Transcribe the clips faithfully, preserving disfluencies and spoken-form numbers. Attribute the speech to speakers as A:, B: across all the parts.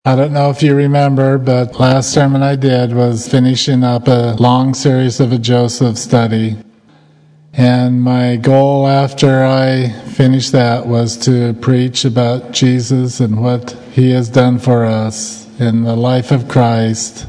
A: I don't know if you remember, but last sermon I did was finishing up a long series of a Joseph study. And my goal after I finished that was to preach about Jesus and what He has done for us in the life of Christ.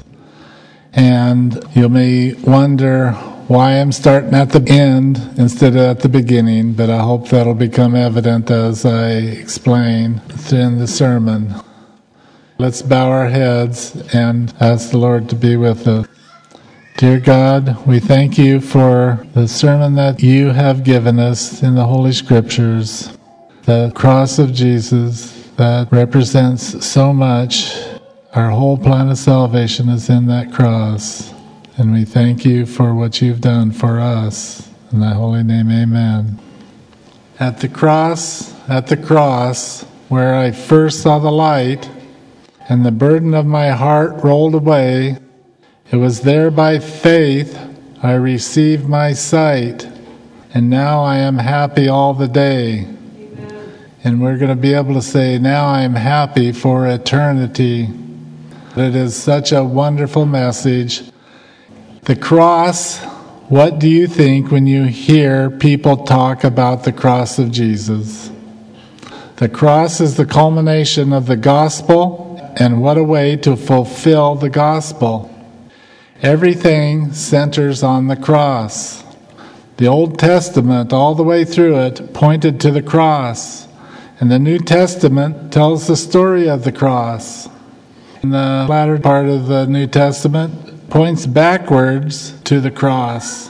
A: And you may wonder why I'm starting at the end instead of at the beginning, but I hope that'll become evident as I explain in the sermon. Let's bow our heads and ask the Lord to be with us. Dear God, we thank you for the sermon that you have given us in the Holy Scriptures, the cross of Jesus that represents so much. Our whole plan of salvation is in that cross, and we thank you for what you've done for us. In thy holy name, amen. At the cross, at the cross, where I first saw the light, and the burden of my heart rolled away, it was there by faith I received my sight, and now I am happy all the day. Amen. And we're going to be able to say, now I am happy for eternity. It is such a wonderful message. The cross, what do you think when you hear people talk about the cross of Jesus? The cross is the culmination of the gospel. And what a way to fulfill the gospel. Everything centers on the cross. The Old Testament, all the way through it, pointed to the cross. And the New Testament tells the story of the cross. And the latter part of the New Testament points backwards to the cross.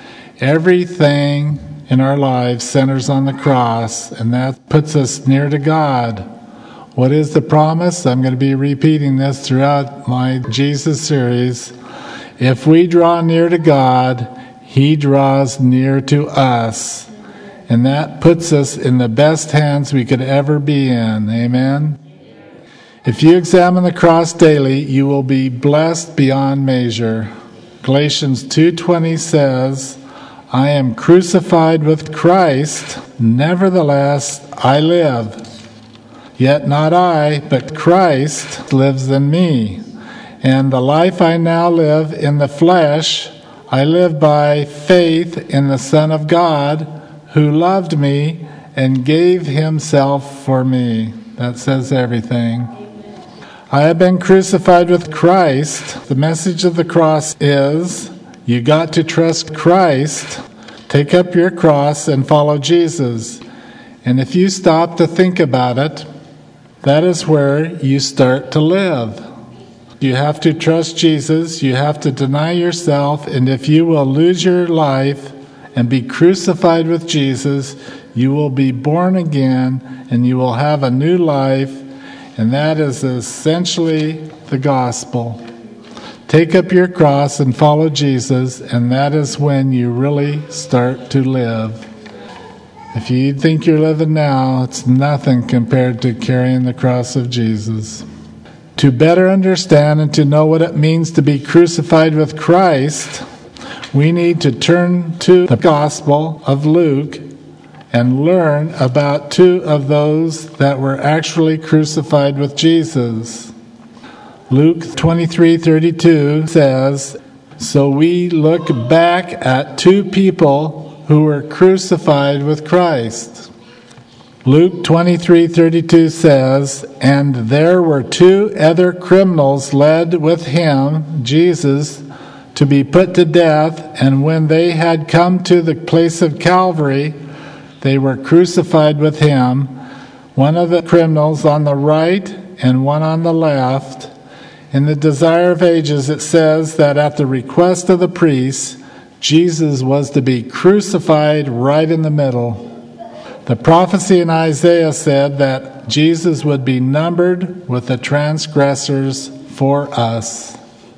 A: Everything in our lives centers on the cross, and that puts us near to God. What is the promise? I'm going to be repeating this throughout my Jesus series. If we draw near to God, He draws near to us. And that puts us in the best hands we could ever be in. Amen? If you examine the cross daily, you will be blessed beyond measure. Galatians two twenty says, I am crucified with Christ, nevertheless I live. Yet not I, but Christ lives in me. And the life I now live in the flesh, I live by faith in the Son of God, who loved me and gave Himself for me. That says everything. I have been crucified with Christ. The message of the cross is, you got to trust Christ, take up your cross, and follow Jesus. And if you stop to think about it, that is where you start to live. You have to trust Jesus, you have to deny yourself, and if you will lose your life and be crucified with Jesus, you will be born again and you will have a new life, and that is essentially the gospel. Take up your cross and follow Jesus, and that is when you really start to live. If you think you're living now, it's nothing compared to carrying the cross of Jesus. To better understand and to know what it means to be crucified with Christ, we need to turn to the Gospel of Luke and learn about two of those that were actually crucified with Jesus. Luke twenty-three thirty-two says, so we look back at two people who were crucified with Christ. Luke twenty-three thirty-two says, and there were two other criminals led with Him, Jesus, to be put to death, and when they had come to the place of Calvary, they were crucified with Him, one of the criminals on the right and one on the left. In the Desire of Ages, it says that at the request of the priests, Jesus was to be crucified right in the middle. The prophecy in Isaiah said that Jesus would be numbered with the transgressors for us.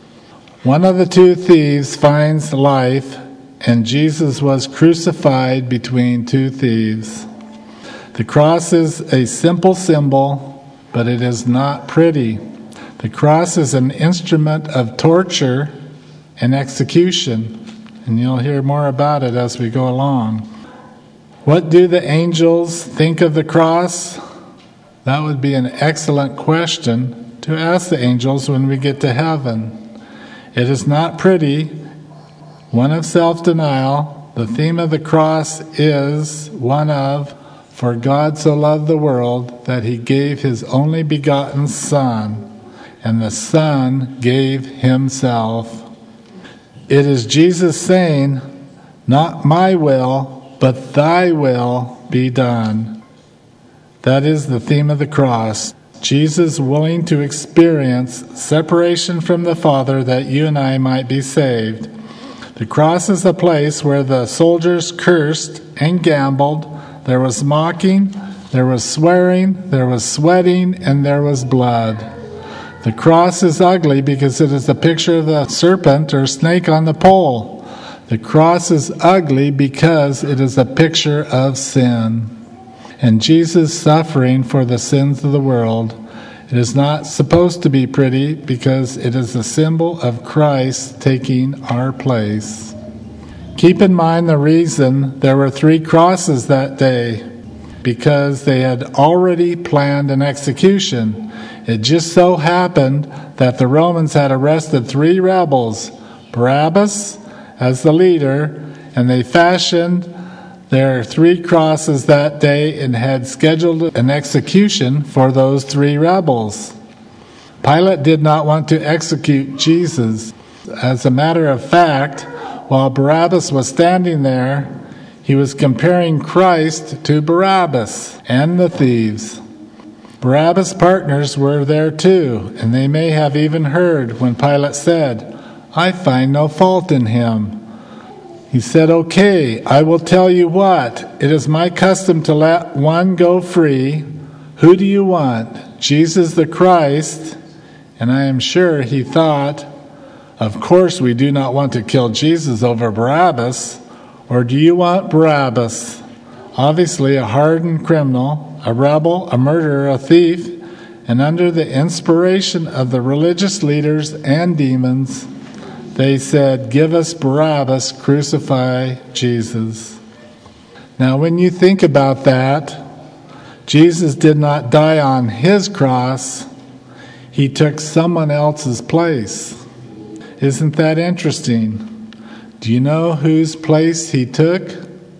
A: One of the two thieves finds life, and Jesus was crucified between two thieves. The cross is a simple symbol, but it is not pretty. The cross is an instrument of torture and execution. And you'll hear more about it as we go along. What do the angels think of the cross? That would be an excellent question. to ask the angels when we get to heaven. It is not pretty, one of self-denial. The theme of the cross is one of, for God so loved the world that he gave his only begotten Son, and the Son gave himself. It is Jesus saying, not my will, but thy will be done. That is the theme of the cross. Jesus willing to experience separation from the Father that you and I might be saved. The cross is the place where the soldiers cursed and gambled. There was mocking, there was swearing, there was sweating, and there was blood. The cross is ugly because it is a picture of the serpent or snake on the pole. The cross is ugly because it is a picture of sin. And Jesus suffering for the sins of the world. It is not supposed to be pretty because it is a symbol of Christ taking our place. Keep in mind the reason there were three crosses that day, because they had already planned an execution. It just so happened that the Romans had arrested three rebels, Barabbas as the leader, and they fashioned their three crosses that day and had scheduled an execution for those three rebels. Pilate did not want to execute Jesus. As a matter of fact, while Barabbas was standing there, he was comparing Christ to Barabbas and the thieves. Barabbas' partners were there too, and they may have even heard when Pilate said, I find no fault in him. He said, okay, I will tell you what. It is my custom to let one go free. Who do you want? Jesus the Christ? And I am sure he thought, of course we do not want to kill Jesus over Barabbas. Or do you want Barabbas? Obviously a hardened criminal, a rebel, a murderer, a thief, and under the inspiration of the religious leaders and demons, they said, give us Barabbas, crucify Jesus. Now when you think about that, Jesus did not die on his cross. He took someone else's place. Isn't that interesting? Do you know whose place he took?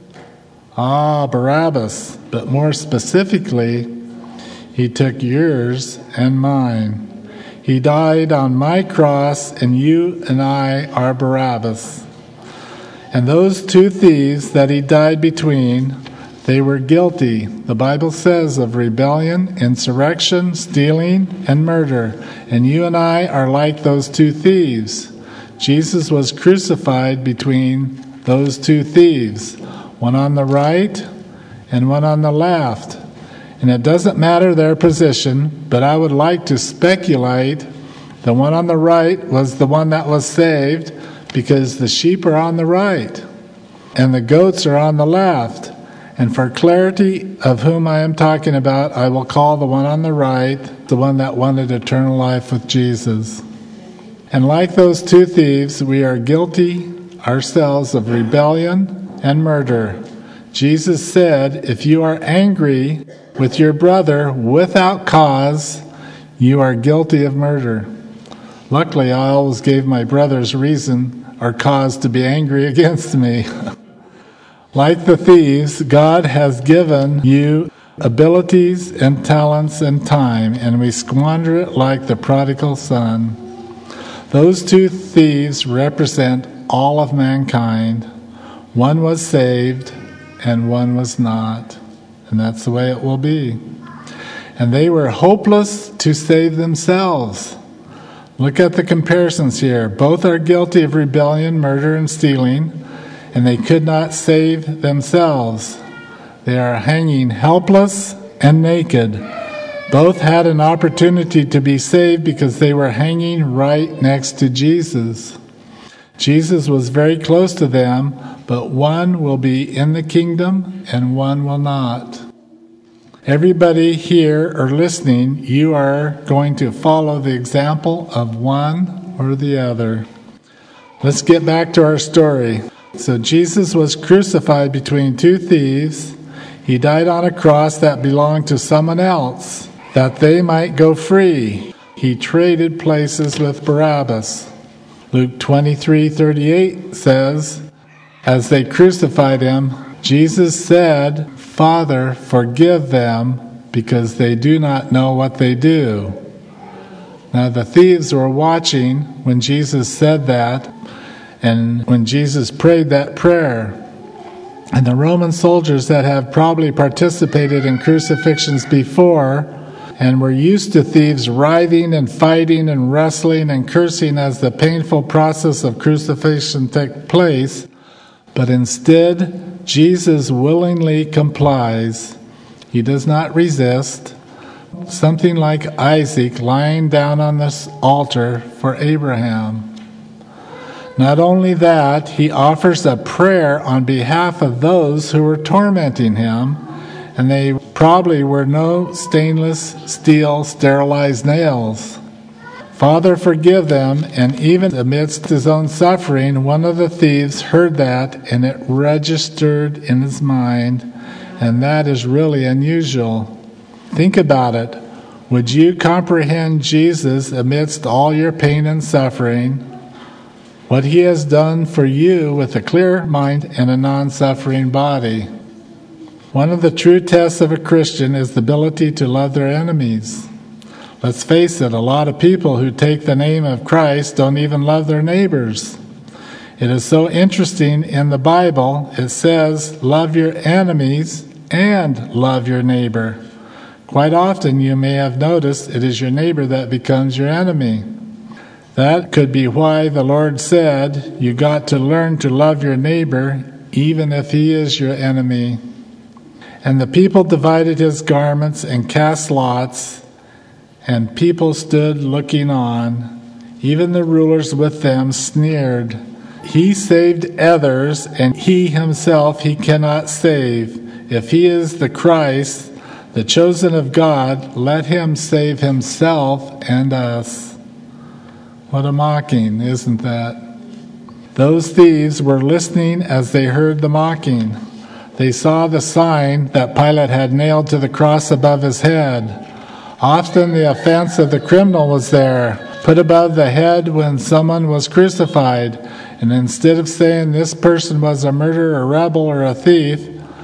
A: Ah, Barabbas. But more specifically, he took yours and mine. He died on my cross, and you and I are Barabbas. And those two thieves that he died between, they were guilty, the Bible says, of rebellion, insurrection, stealing, and murder. And you and I are like those two thieves. Jesus was crucified between those two thieves, one on the right and one on the left. And it doesn't matter their position, but I would like to speculate the one on the right was the one that was saved because the sheep are on the right and the goats are on the left. And for clarity of whom I am talking about, I will call the one on the right the one that wanted eternal life with Jesus. And like those two thieves, we are guilty ourselves of rebellion and murder. Jesus said, if you are angry with your brother without cause, you are guilty of murder. Luckily, I always gave my brothers reason or cause to be angry against me. Like the thieves, God has given you abilities and talents and time, and we squander it like the prodigal son. Those two thieves represent all of mankind. One was saved and one was not. And that's the way it will be. And they were hopeless to save themselves. Look at the comparisons here. Both are guilty of rebellion, murder, and stealing, and they could not save themselves. They are hanging helpless and naked. Both had an opportunity to be saved because they were hanging right next to Jesus. Jesus was very close to them, but one will be in the kingdom and one will not. Everybody here or listening, you are going to follow the example of one or the other. Let's get back to our story. So Jesus was crucified between two thieves. He died on a cross that belonged to someone else, that they might go free. he traded places with Barabbas. Luke twenty-three thirty-eight says, as they crucified him, Jesus said, "Father, forgive them, because they do not know what they do." Now the thieves were watching when Jesus said that, and when Jesus prayed that prayer. And the Roman soldiers that have probably participated in crucifixions before and were used to thieves writhing and fighting and wrestling and cursing as the painful process of crucifixion took place, but instead Jesus willingly complies. He does not resist. Something like Isaac lying down on this altar for Abraham. Not only that, he offers a prayer on behalf of those who were tormenting him, and they probably were no stainless steel sterilized nails. "Father, forgive them," and even amidst his own suffering, one of the thieves heard that, and it registered in his mind, and that is really unusual. Think about it. Would you comprehend Jesus amidst all your pain and suffering? What he has done for you with a clear mind and a non-suffering body. One of the true tests of a Christian is the ability to love their enemies. Let's face it, a lot of people who take the name of Christ don't even love their neighbors. It is so interesting in the Bible, it says, love your enemies and love your neighbor. Quite often you may have noticed it is your neighbor that becomes your enemy. That could be why the Lord said, you got to learn to love your neighbor, even if he is your enemy. And the people divided his garments and cast lots, and people stood looking on. Even the rulers with them sneered. He saved others, and he himself he cannot save. If he is the Christ, the chosen of God, let him save himself and us. What a mocking, isn't that? Those thieves were listening as they heard the mocking. They saw the sign that Pilate had nailed to the cross above his head. Often the offense of the criminal was there, put above the head when someone was crucified. And instead of saying this person was a murderer, a rebel, or a thief,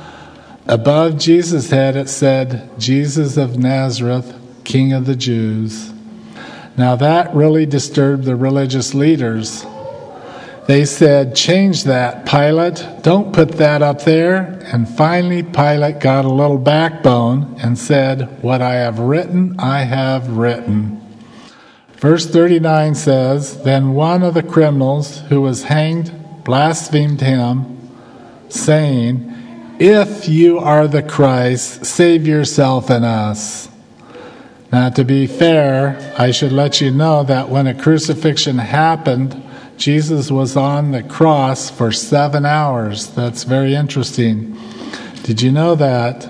A: above Jesus' head it said, Jesus of Nazareth, King of the Jews. Now that really disturbed the religious leaders. They said, change that, Pilate. Don't put that up there. And finally Pilate got a little backbone and said, what I have written, I have written. Verse thirty-nine says, then one of the criminals who was hanged blasphemed him, saying, if you are the Christ, save yourself and us. Now, to be fair, I should let you know that when a crucifixion happened, Jesus was on the cross for seven hours. That's very interesting. Did you know that?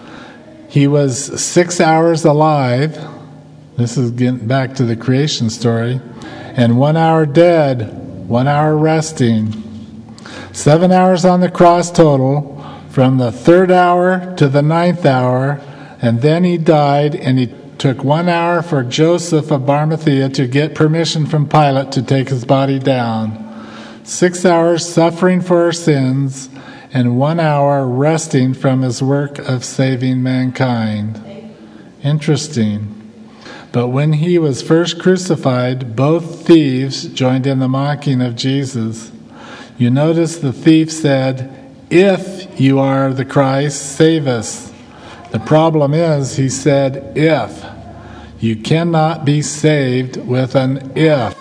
A: He was six hours alive. This is getting back to the creation story. And one hour dead, one hour resting. Seven hours on the cross total, from the third hour to the ninth hour, and then he died, and he took one hour for Joseph of Arimathea to get permission from Pilate to take his body down. Six hours suffering for our sins, and one hour resting from his work of saving mankind. Interesting. But when he was first crucified, both thieves joined in the mocking of Jesus. You notice the thief said, if you are the Christ, save us. The problem is, he said, if. You cannot be saved with an if.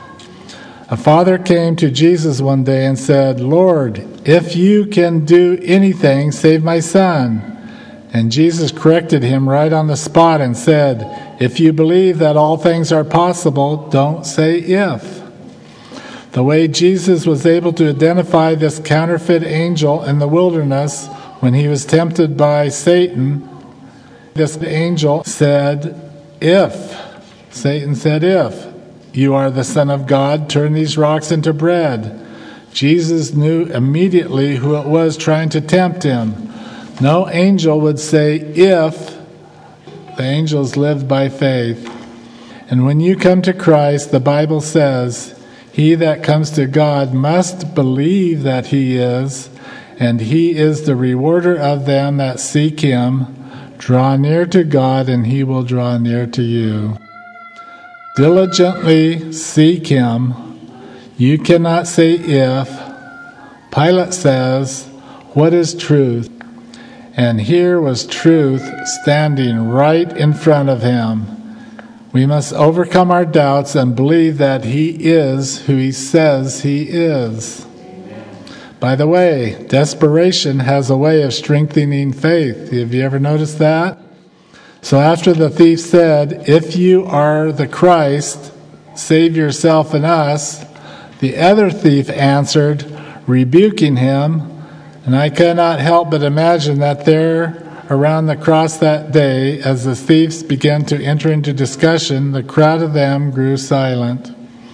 A: A father came to Jesus one day and said, Lord, if you can do anything, save my son. And Jesus corrected him right on the spot and said, if you believe that all things are possible, don't say if. The way Jesus was able to identify this counterfeit angel in the wilderness when he was tempted by Satan, this angel said, if. Satan said, if you are the Son of God, turn these rocks into bread. Jesus knew immediately who it was trying to tempt him. No angel would say, if. The angels lived by faith. And when you come to Christ, the Bible says, he that comes to God must believe that he is, and he is the rewarder of them that seek him. Draw near to God, and he will draw near to you. Diligently seek him. You cannot say if. Pilate says, what is truth? And here was truth standing right in front of him. We must overcome our doubts and believe that he is who he says he is. By the way, desperation has a way of strengthening faith. Have you ever noticed that? So after the thief said, if you are the Christ, save yourself and us, the other thief answered, rebuking him. And I cannot help but imagine that there around the cross that day, as the thieves began to enter into discussion, the crowd of them grew silent.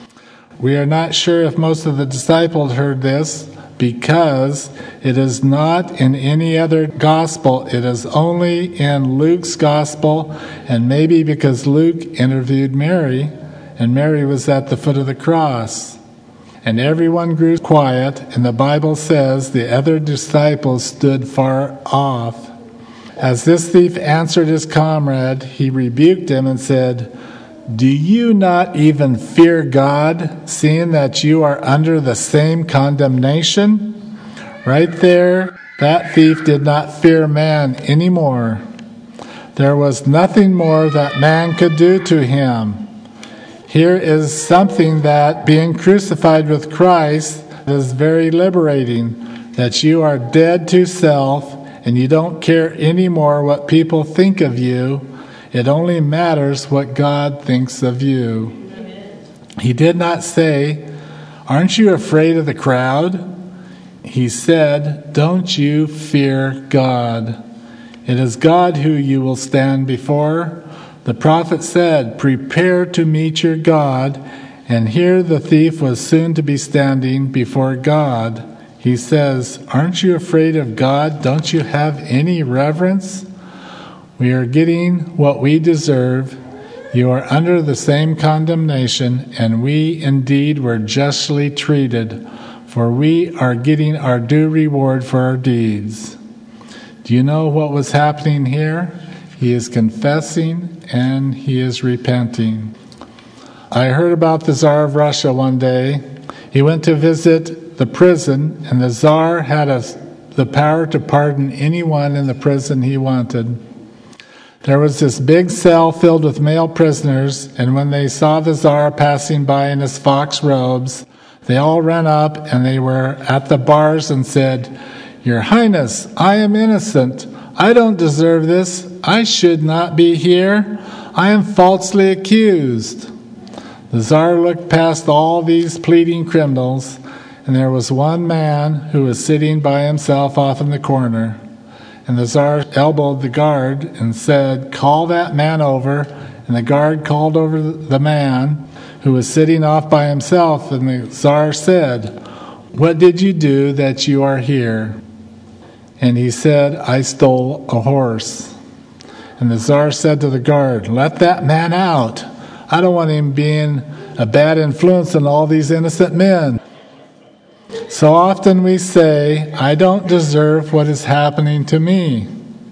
A: We are not sure if most of the disciples heard this, because it is not in any other gospel. It is only in Luke's gospel, and maybe because Luke interviewed Mary, and Mary was at the foot of the cross. And everyone grew quiet, and the Bible says the other disciples stood far off. As this thief answered his comrade, he rebuked him and said, do you not even fear God, seeing that you are under the same condemnation? Right there, that thief did not fear man anymore. There was nothing more that man could do to him. Here is something that being crucified with Christ is very liberating, that you are dead to self and you don't care anymore what people think of you. It only matters what God thinks of you. Amen. He did not say, aren't you afraid of the crowd? He said, don't you fear God? It is God who you will stand before. The prophet said, prepare to meet your God. And here the thief was soon to be standing before God. He says, aren't you afraid of God? Don't you have any reverence? We are getting what we deserve. You are under the same condemnation, and we indeed were justly treated, for we are getting our due reward for our deeds. Do you know what was happening here? He is confessing and he is repenting. I heard about the Tsar of Russia one day. He went to visit the prison, and the Tsar had a, the power to pardon anyone in the prison he wanted. There was this big cell filled with male prisoners, and when they saw the Tsar passing by in his fox robes, they all ran up and they were at the bars and said, Your Highness, I am innocent. I don't deserve this. I should not be here. I am falsely accused. The Tsar looked past all these pleading criminals, and there was one man who was sitting by himself off in the corner. And the Tsar elbowed the guard and said, Call that man over. And the guard called over the man who was sitting off by himself. And the Tsar said, What did you do that you are here? And he said, I stole a horse. And the Tsar said to the guard, Let that man out. I don't want him being a bad influence on all these innocent men. So often we say, I don't deserve what is happening to me.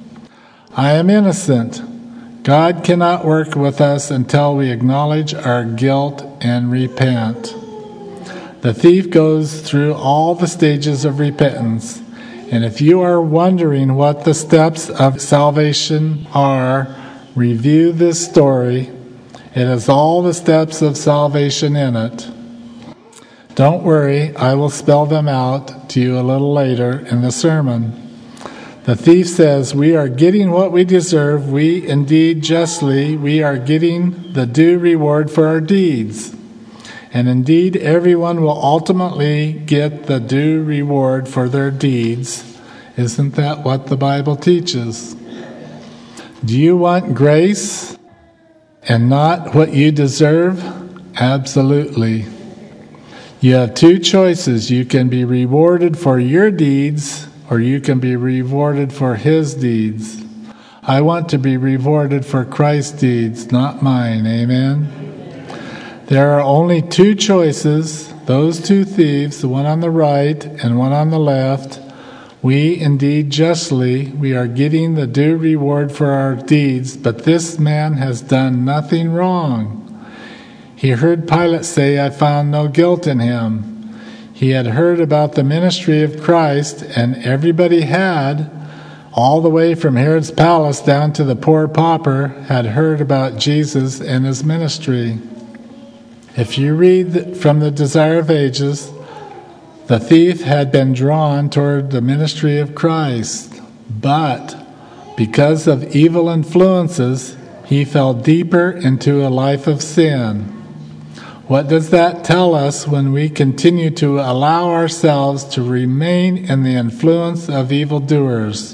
A: I am innocent. God cannot work with us until we acknowledge our guilt and repent. The thief goes through all the stages of repentance. And if you are wondering what the steps of salvation are, review this story. It has all the steps of salvation in it. Don't worry, I will spell them out to you a little later in the sermon. The thief says, we are getting what we deserve. We indeed justly, we are getting the due reward for our deeds. And indeed, everyone will ultimately get the due reward for their deeds. Isn't that what the Bible teaches? Do you want grace and not what you deserve? Absolutely. You have two choices. You can be rewarded for your deeds, or you can be rewarded for his deeds. I want to be rewarded for Christ's deeds, not mine. Amen? There are only two choices, those two thieves, the one on the right and one on the left. We indeed justly, we are getting the due reward for our deeds, but this man has done nothing wrong. He heard Pilate say, I found no guilt in him. He had heard about the ministry of Christ, and everybody had, all the way from Herod's palace down to the poor pauper, had heard about Jesus and his ministry. If you read from the Desire of Ages, the thief had been drawn toward the ministry of Christ, but because of evil influences, he fell deeper into a life of sin. What does that tell us when we continue to allow ourselves to remain in the influence of evildoers?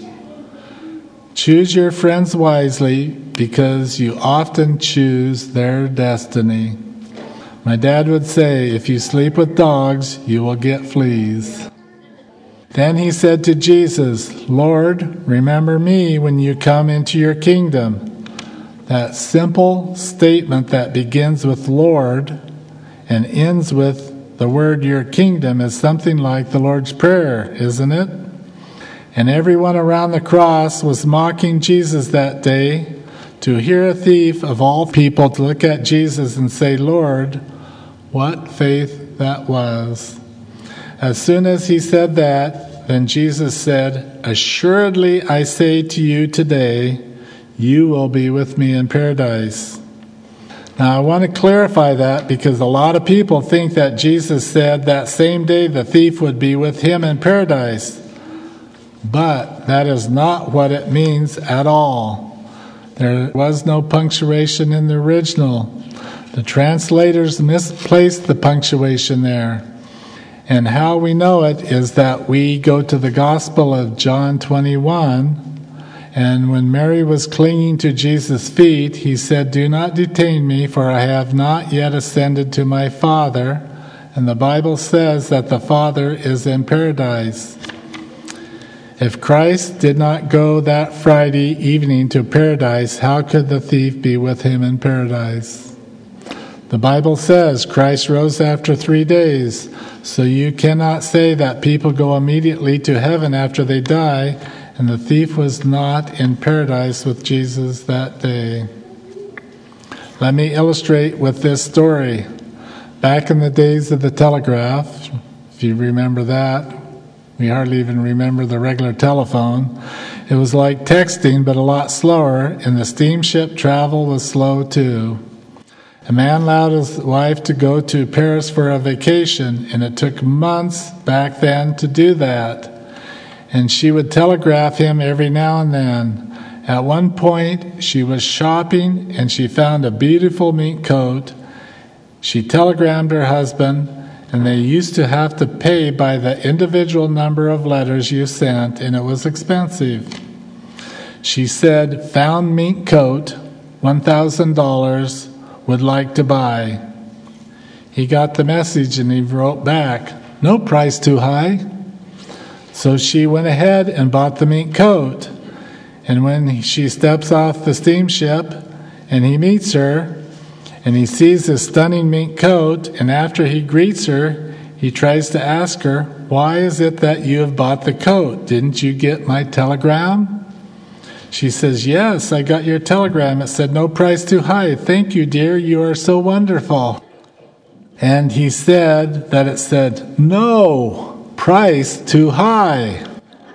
A: Choose your friends wisely, because you often choose their destiny. My dad would say, if you sleep with dogs, you will get fleas. Then he said to Jesus, Lord, remember me when you come into your kingdom. That simple statement that begins with Lord and ends with the word your kingdom is something like the Lord's Prayer, isn't it? And everyone around the cross was mocking Jesus that day. To hear a thief of all people to look at Jesus and say, Lord, what faith that was. As soon as he said that, then Jesus said, Assuredly I say to you today, you will be with me in paradise. Now I want to clarify that, because a lot of people think that Jesus said that same day the thief would be with him in paradise. But that is not what it means at all. There was no punctuation in the original. The translators misplaced the punctuation there. And how we know it is that we go to the Gospel of John twenty-one, and when Mary was clinging to Jesus' feet, he said, Do not detain me, for I have not yet ascended to my Father. And the Bible says that the Father is in paradise. If Christ did not go that Friday evening to paradise, how could the thief be with him in paradise? The Bible says Christ rose after three days, so you cannot say that people go immediately to heaven after they die, and the thief was not in paradise with Jesus that day. Let me illustrate with this story. Back in the days of the telegraph, if you remember that, we hardly even remember the regular telephone. It was like texting, but a lot slower, and the steamship travel was slow too. A man allowed his wife to go to Paris for a vacation, and it took months back then to do that. And she would telegraph him every now and then. At one point, she was shopping, and she found a beautiful mink coat. She telegrammed her husband, and they used to have to pay by the individual number of letters you sent, and it was expensive. She said, found mink coat, one thousand dollars, would like to buy. He got the message and he wrote back, no price too high. So she went ahead and bought the mink coat. And when she steps off the steamship and he meets her and he sees this stunning mink coat, and after he greets her, he tries to ask her, why is it that you have bought the coat? Didn't you get my telegram? She says, yes, I got your telegram. It said, no price too high. Thank you, dear. You are so wonderful. And he said that it said, no price too high.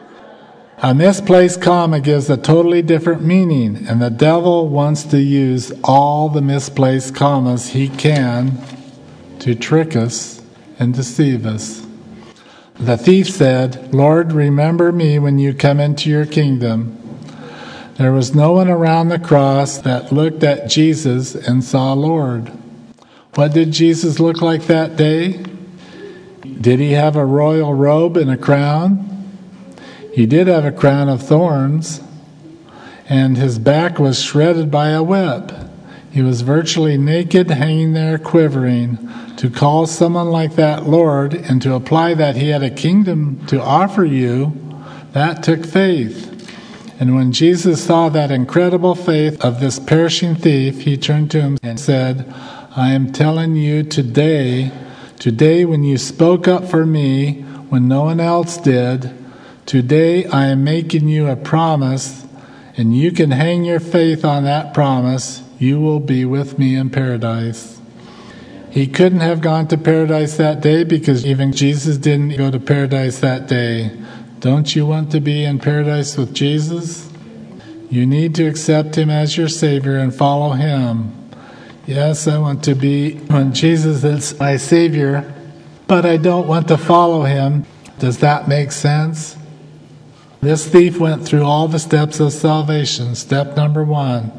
A: A misplaced comma gives a totally different meaning, and the devil wants to use all the misplaced commas he can to trick us and deceive us. The thief said, Lord, remember me when you come into your kingdom. There was no one around the cross that looked at Jesus and saw Lord. What did Jesus look like that day? Did he have a royal robe and a crown? He did have a crown of thorns, and his back was shredded by a whip. He was virtually naked, hanging there quivering. To call someone like that Lord and to apply that he had a kingdom to offer you, that took faith. And when Jesus saw that incredible faith of this perishing thief, he turned to him and said, I am telling you today, today when you spoke up for me when no one else did, today I am making you a promise, and you can hang your faith on that promise. You will be with me in paradise. He couldn't have gone to paradise that day because even Jesus didn't go to paradise that day. Don't you want to be in paradise with Jesus? You need to accept him as your Savior and follow him. Yes, I want to be when Jesus is my Savior, but I don't want to follow him. Does that make sense? This thief went through all the steps of salvation. Step number one,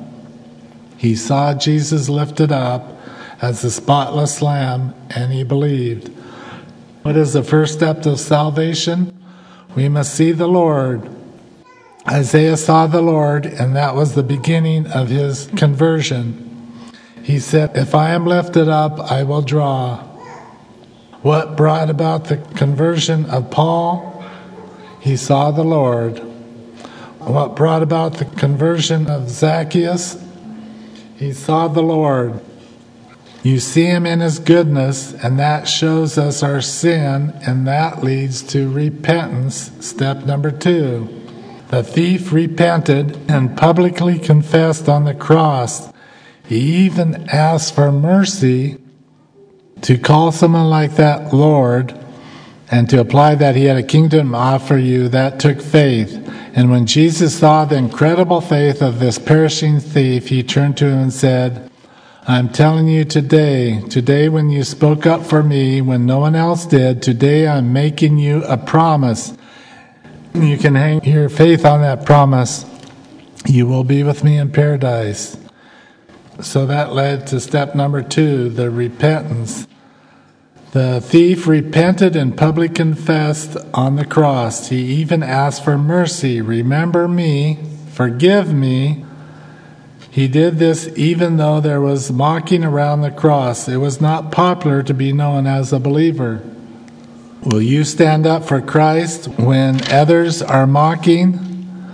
A: he saw Jesus lifted up as the spotless lamb, and he believed. What is the first step of salvation? We must see the Lord. Isaiah saw the Lord, and that was the beginning of his conversion. He said, if I am lifted up, I will draw. What brought about the conversion of Paul? He saw the Lord. What brought about the conversion of Zacchaeus? He saw the Lord. You see him in his goodness, and that shows us our sin, and that leads to repentance. Step number two. The thief repented and publicly confessed on the cross. He even asked for mercy. To call someone like that Lord and to apply that he had a kingdom to offer you, that took faith. And when Jesus saw the incredible faith of this perishing thief, he turned to him and said, I'm telling you today, today when you spoke up for me when no one else did, today I'm making you a promise. You can hang your faith on that promise. You will be with me in paradise. So that led to step number two, the repentance. The thief repented and publicly confessed on the cross. He even asked for mercy. Remember me, forgive me. He did this even though there was mocking around the cross. It was not popular to be known as a believer. Will you stand up for Christ when others are mocking?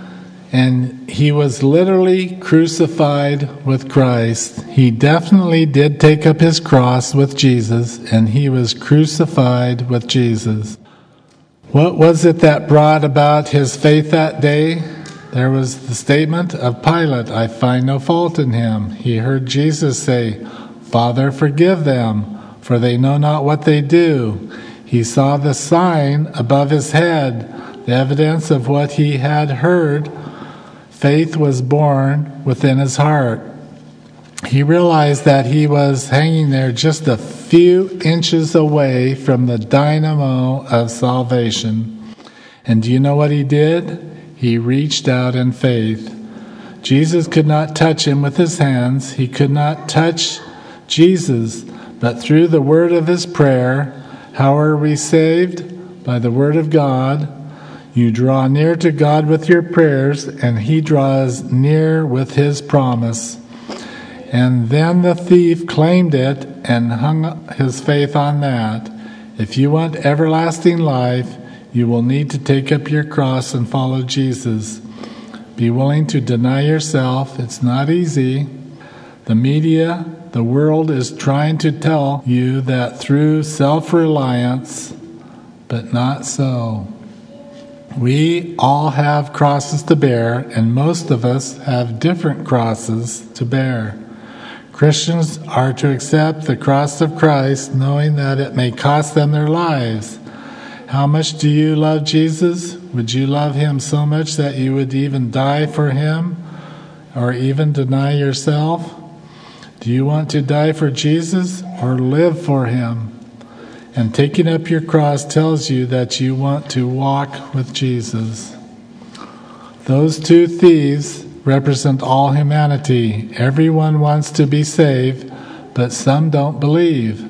A: And he was literally crucified with Christ. He definitely did take up his cross with Jesus, and he was crucified with Jesus. What was it that brought about his faith that day? There was the statement of Pilate, I find no fault in him. He heard Jesus say, Father, forgive them, for they know not what they do. He saw the sign above his head, the evidence of what he had heard. Faith was born within his heart. He realized that he was hanging there just a few inches away from the dynamo of salvation. And do you know what he did? He reached out in faith. Jesus could not touch him with his hands. He could not touch Jesus, but through the word of his prayer. How are we saved? By the word of God. You draw near to God with your prayers, and he draws near with his promise. And then the thief claimed it and hung his faith on that. If you want everlasting life, you will need to take up your cross and follow Jesus. Be willing to deny yourself. It's not easy. The media, the world is trying to tell you that through self-reliance, but not so. We all have crosses to bear, and most of us have different crosses to bear. Christians are to accept the cross of Christ, knowing that it may cost them their lives. How much do you love Jesus? Would you love him so much that you would even die for him, or even deny yourself? Do you want to die for Jesus or live for him? And taking up your cross tells you that you want to walk with Jesus. Those two thieves represent all humanity. Everyone wants to be saved, but some don't believe.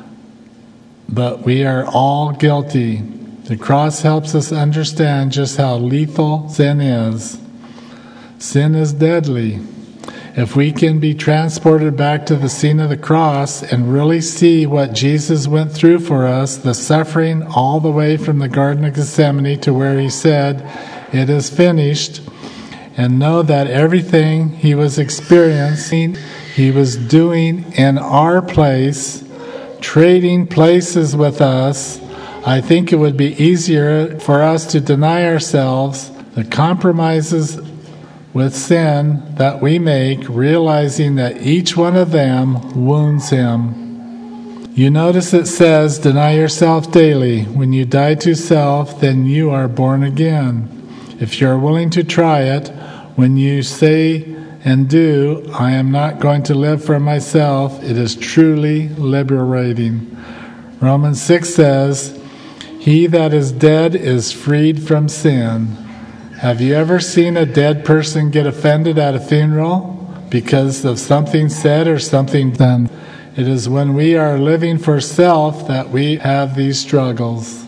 A: But we are all guilty. The cross helps us understand just how lethal sin is. Sin is deadly. If we can be transported back to the scene of the cross and really see what Jesus went through for us, the suffering all the way from the Garden of Gethsemane to where he said, it is finished, and know that everything he was experiencing, he was doing in our place, trading places with us, I think it would be easier for us to deny ourselves the compromises with sin that we make, realizing that each one of them wounds him. You notice it says, deny yourself daily. When you die to self, then you are born again. If you're willing to try it, when you say and do, I am not going to live for myself, it is truly liberating. Romans six says, he that is dead is freed from sin. Have you ever seen a dead person get offended at a funeral because of something said or something done? It is when we are living for self that we have these struggles.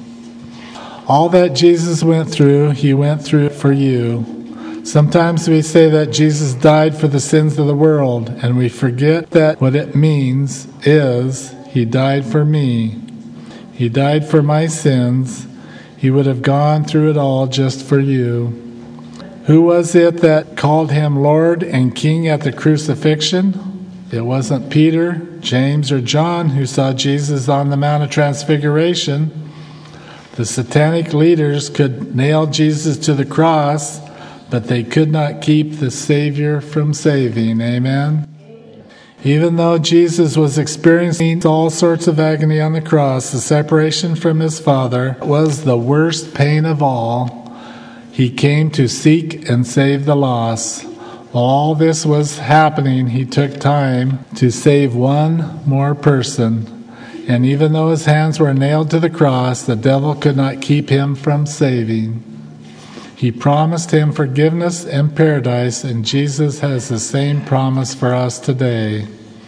A: All that Jesus went through, he went through for you. Sometimes we say that Jesus died for the sins of the world, and we forget that what it means is he died for me. He died for my sins. He would have gone through it all just for you. Who was it that called him Lord and King at the crucifixion? It wasn't Peter, James, or John who saw Jesus on the Mount of Transfiguration. The satanic leaders could nail Jesus to the cross, but they could not keep the Savior from saving. Amen? Even though Jesus was experiencing all sorts of agony on the cross, the separation from his Father was the worst pain of all. He came to seek and save the lost. While all this was happening, he took time to save one more person. And even though his hands were nailed to the cross, the devil could not keep him from saving. He promised him forgiveness and paradise, and Jesus has the same promise for us today.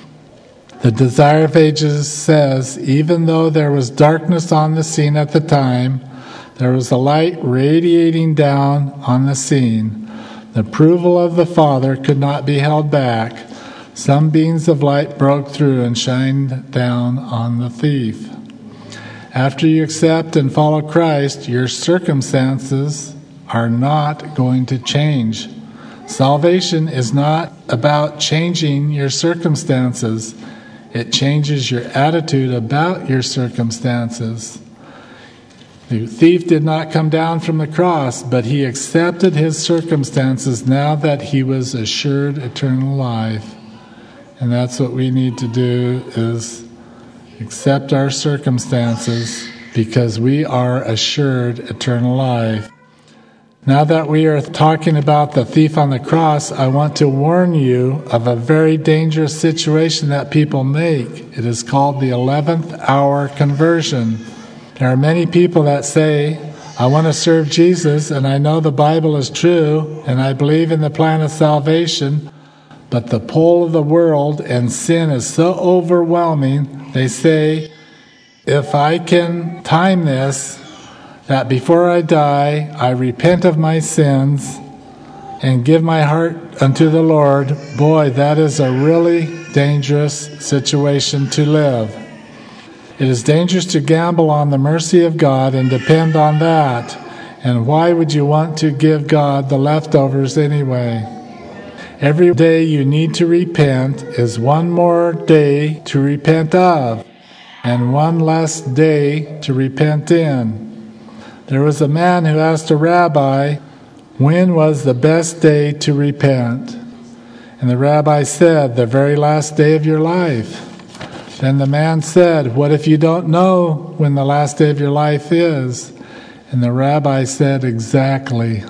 A: The Desire of Ages says, even though there was darkness on the scene at the time, there was a light radiating down on the scene. The approval of the Father could not be held back. Some beams of light broke through and shined down on the thief. After you accept and follow Christ, your circumstances are not going to change. Salvation is not about changing your circumstances. It changes your attitude about your circumstances. The thief did not come down from the cross, but he accepted his circumstances now that he was assured eternal life. And that's what we need to do, is accept our circumstances because we are assured eternal life. Now that we are talking about the thief on the cross, I want to warn you of a very dangerous situation that people make. It is called the eleventh hour conversion. There are many people that say, I want to serve Jesus, and I know the Bible is true, and I believe in the plan of salvation, but the pull of the world and sin is so overwhelming, they say, if I can time this, that before I die, I repent of my sins and give my heart unto the Lord, boy, that is a really dangerous situation to live. It is dangerous to gamble on the mercy of God and depend on that. And why would you want to give God the leftovers anyway? Every day you need to repent is one more day to repent of, and one less day to repent in. There was a man who asked a rabbi, when was the best day to repent? And the rabbi said, the very last day of your life. Then the man said, what if you don't know when the last day of your life is? And the rabbi said, exactly.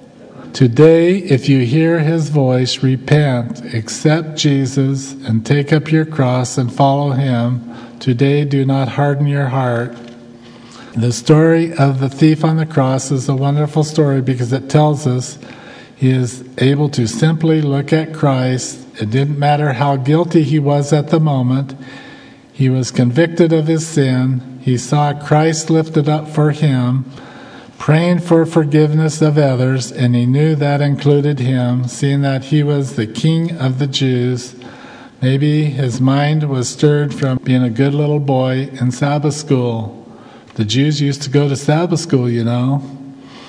A: Today, if you hear his voice, repent, accept Jesus, and take up your cross and follow him. Today, do not harden your heart. The story of the thief on the cross is a wonderful story because it tells us he is able to simply look at Christ. It didn't matter how guilty he was at the moment. He was convicted of his sin. He saw Christ lifted up for him, praying for forgiveness of others, and he knew that included him, seeing that he was the King of the Jews. Maybe his mind was stirred from being a good little boy in Sabbath school. The Jews used to go to Sabbath school, you know.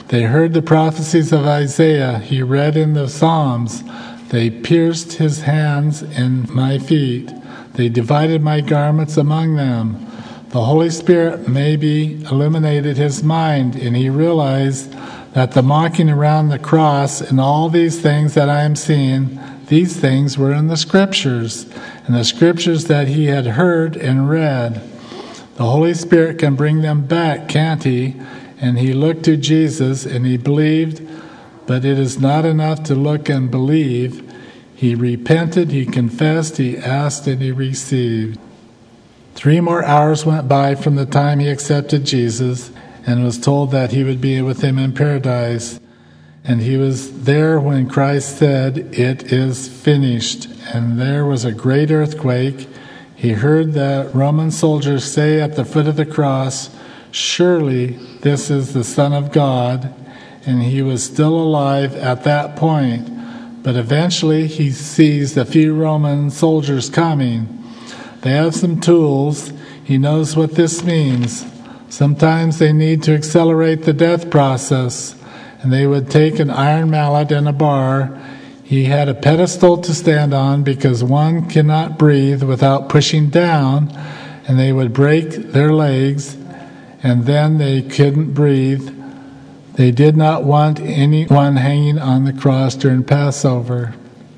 A: They heard the prophecies of Isaiah he read in the Psalms. They pierced his hands and my feet. They divided my garments among them. The Holy Spirit maybe illuminated his mind, and he realized that the mocking around the cross and all these things that I am seeing, these things were in the Scriptures, and the Scriptures that he had heard and read. The Holy Spirit can bring them back, can't he? And he looked to Jesus and he believed, but it is not enough to look and believe. He repented, he confessed, he asked, and he received. Three more hours went by from the time he accepted Jesus and was told that he would be with him in paradise. And he was there when Christ said, "It is finished." And there was a great earthquake. He heard the Roman soldiers say at the foot of the cross, "Surely this is the Son of God." And he was still alive at that point. But eventually he sees a few Roman soldiers coming. They have some tools. He knows what this means. Sometimes they need to accelerate the death process, and they would take an iron mallet and a bar. He had a pedestal to stand on because one cannot breathe without pushing down, and they would break their legs, and then they couldn't breathe. They did not want anyone hanging on the cross during Passover.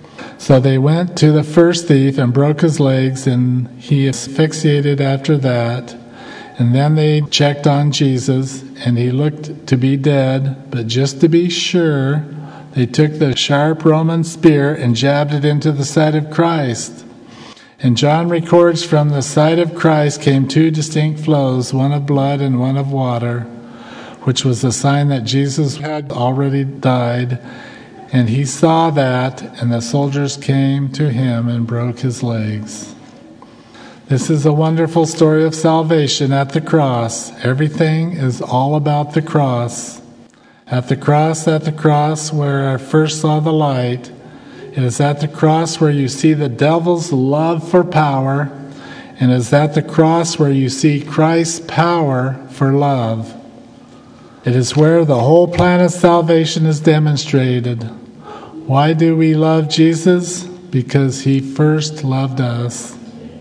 A: So they went to the first thief and broke his legs, and he asphyxiated after that. And then they checked on Jesus, and he looked to be dead, but just to be sure, they took the sharp Roman spear and jabbed it into the side of Christ. And John records from the side of Christ came two distinct flows, one of blood and one of water, which was a sign that Jesus had already died. And he saw that, and the soldiers came to him and broke his legs. This is a wonderful story of salvation at the cross. Everything is all about the cross. At the cross, at the cross where I first saw the light. It is at the cross where you see the devil's love for power, and it is at the cross where you see Christ's power for love. It is where the whole plan of salvation is demonstrated. Why do we love Jesus? Because he first loved us.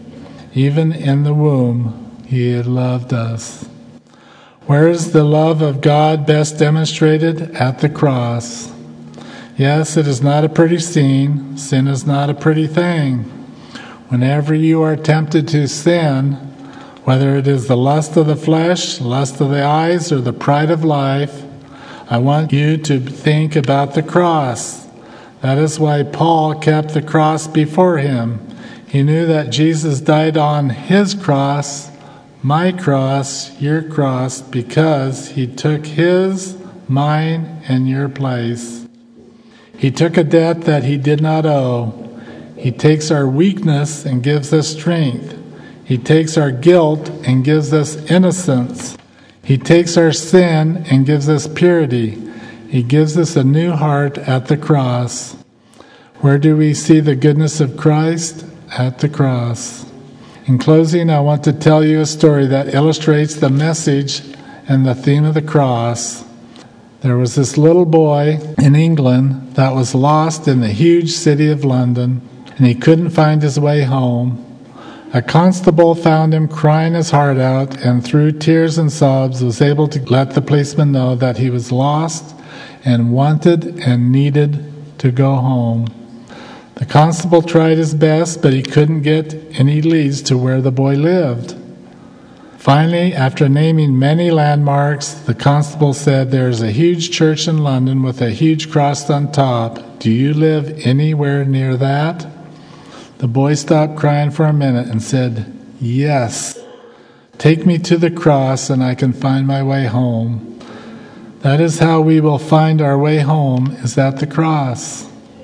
A: Even in the womb, he had loved us. Where is the love of God best demonstrated? At the cross. Yes, it is not a pretty scene. Sin is not a pretty thing. Whenever you are tempted to sin, whether it is the lust of the flesh, lust of the eyes, or the pride of life, I want you to think about the cross. That is why Paul kept the cross before him. He knew that Jesus died on his cross, my cross, your cross, because he took his, mine, and your place. He took a debt that he did not owe. He takes our weakness and gives us strength. He takes our guilt and gives us innocence. He takes our sin and gives us purity. He gives us a new heart at the cross. Where do we see the goodness of Christ? At the cross. In closing, I want to tell you a story that illustrates the message and the theme of the cross. There was this little boy in England that was lost in the huge city of London, and he couldn't find his way home. A constable found him crying his heart out, and through tears and sobs was able to let the policeman know that he was lost and wanted and needed to go home. The constable tried his best, but he couldn't get any leads to where the boy lived. Finally, after naming many landmarks, the constable said, "There is a huge church in London with a huge cross on top. Do you live anywhere near that?" The boy stopped crying for a minute and said, "Yes. Take me to the cross and I can find my way home." That is how we will find our way home, is at the cross.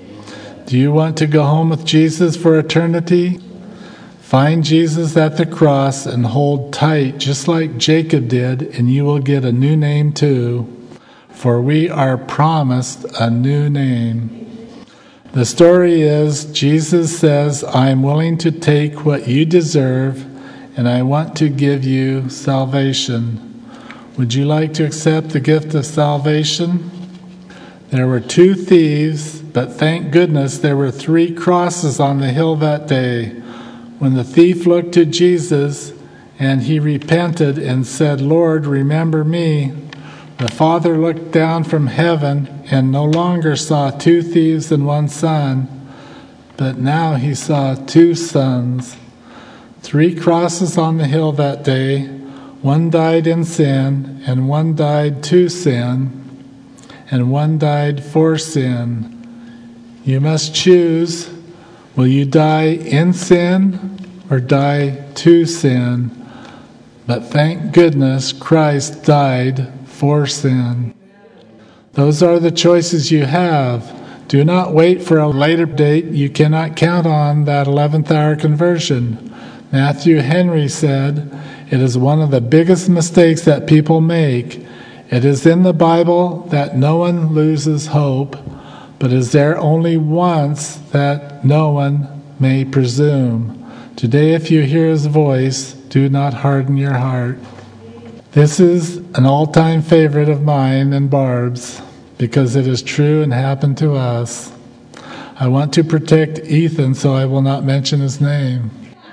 A: Do you want to go home with Jesus for eternity? Find Jesus at the cross and hold tight just like Jacob did, and you will get a new name too, for we are promised a new name. The story is, Jesus says, "I am willing to take what you deserve, and I want to give you salvation." Would you like to accept the gift of salvation? There were two thieves, but thank goodness there were three crosses on the hill that day. When the thief looked to Jesus and he repented and said, "Lord, remember me," the Father looked down from heaven and no longer saw two thieves and one son, but now he saw two sons. Three crosses on the hill that day. One died in sin, and one died to sin, and one died for sin. You must choose. Will you die in sin or die to sin? But thank goodness Christ died for sin. Those are the choices you have. Do not wait for a later date. You cannot count on that eleventh hour conversion. Matthew Henry said, "It is one of the biggest mistakes that people make. It is in the Bible that no one loses hope, but is there only once that no one may presume. Today, if you hear his voice, do not harden your heart." This is an all-time favorite of mine and Barb's, because it is true and happened to us. I want to protect Ethan, so I will not mention his name.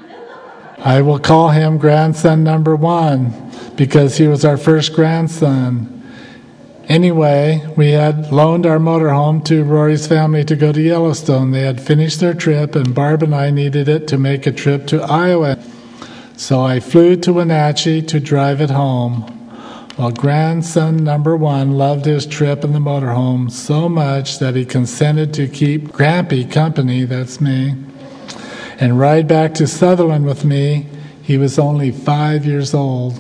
A: I will call him grandson number one, because he was our first grandson. Anyway, we had loaned our motorhome to Rory's family to go to Yellowstone. They had finished their trip, and Barb and I needed it to make a trip to Iowa. So I flew to Wenatchee to drive it home. Well, grandson number one loved his trip in the motorhome so much that he consented to keep Grampy company, that's me, and ride back to Sutherland with me. He was only five years old.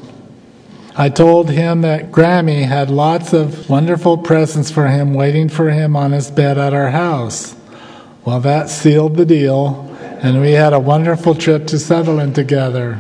A: I told him that Grammy had lots of wonderful presents for him waiting for him on his bed at our house. Well, that sealed the deal, and we had a wonderful trip to Sutherland together.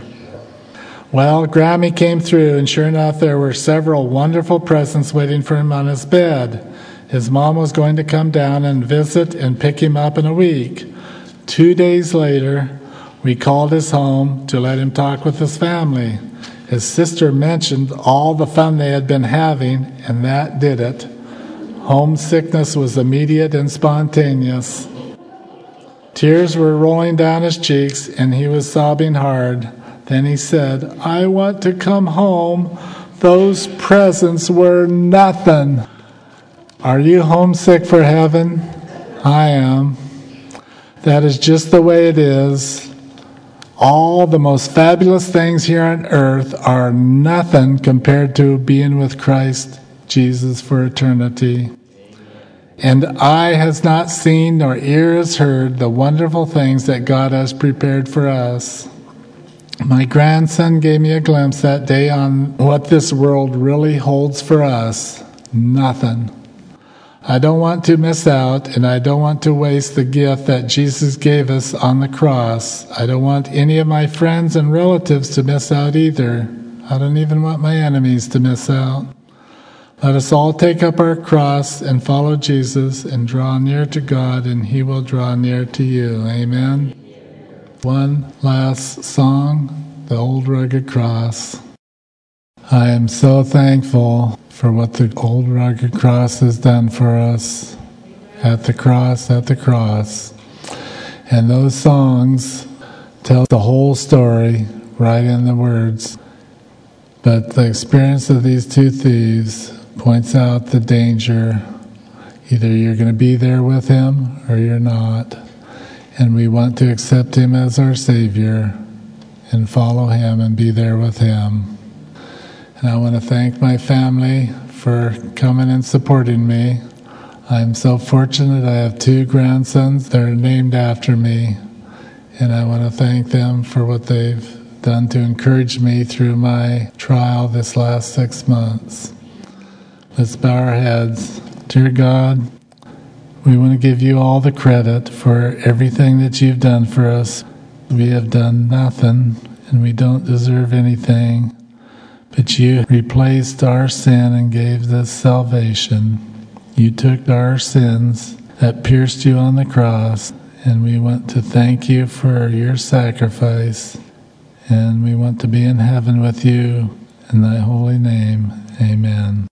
A: Well, Grammy came through, and sure enough, there were several wonderful presents waiting for him on his bed. His mom was going to come down and visit and pick him up in a week. Two days later, we called his home to let him talk with his family. His sister mentioned all the fun they had been having, and that did it. Homesickness was immediate and spontaneous. Tears were rolling down his cheeks, and he was sobbing hard. Then he said, "I want to come home. Those presents were nothing." Are you homesick for heaven? I am. That is just the way it is. All the most fabulous things here on earth are nothing compared to being with Christ Jesus for eternity. And eye has not seen nor ear has heard the wonderful things that God has prepared for us. My grandson gave me a glimpse that day on what this world really holds for us. Nothing. I don't want to miss out, and I don't want to waste the gift that Jesus gave us on the cross. I don't want any of my friends and relatives to miss out either. I don't even want my enemies to miss out. Let us all take up our cross and follow Jesus and draw near to God, and He will draw near to you. Amen. One last song, The Old Rugged Cross. I am so thankful for what the old rugged cross has done for us. At the cross, at the cross. And those songs tell the whole story right in the words. But the experience of these two thieves points out the danger. Either you're going to be there with Him or you're not. And we want to accept Him as our Savior and follow Him and be there with Him. And I want to thank my family for coming and supporting me. I'm so fortunate I have two grandsons that are named after me. And I want to thank them for what they've done to encourage me through my trial this last six months. Let's bow our heads. Dear God, we want to give you all the credit for everything that you've done for us. We have done nothing, and we don't deserve anything. But you replaced our sin and gave us salvation. You took our sins that pierced you on the cross, and we want to thank you for your sacrifice. And we want to be in heaven with you In thy holy name, amen.